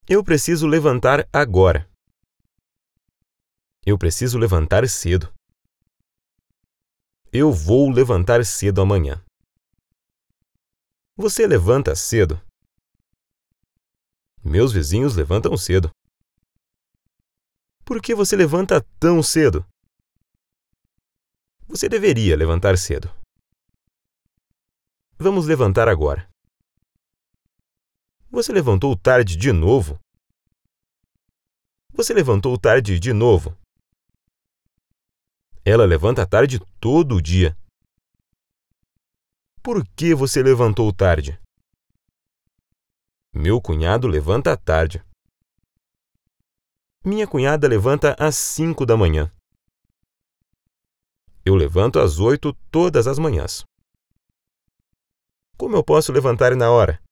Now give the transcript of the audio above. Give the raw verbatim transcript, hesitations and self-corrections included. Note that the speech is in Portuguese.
Eu preciso levantar agora. Eu preciso levantar cedo. Eu vou levantar cedo amanhã. Você levanta cedo? Meus vizinhos levantam cedo. Por que você levanta tão cedo? Você deveria levantar cedo. Vamos levantar agora. Você levantou tarde de novo? Você levantou tarde de novo? Ela levanta tarde todo dia. Por que você levantou tarde? Meu cunhado levanta tarde. Minha cunhada levanta às cinco da manhã. Eu levanto às oito todas as manhãs. Como eu posso levantar na hora?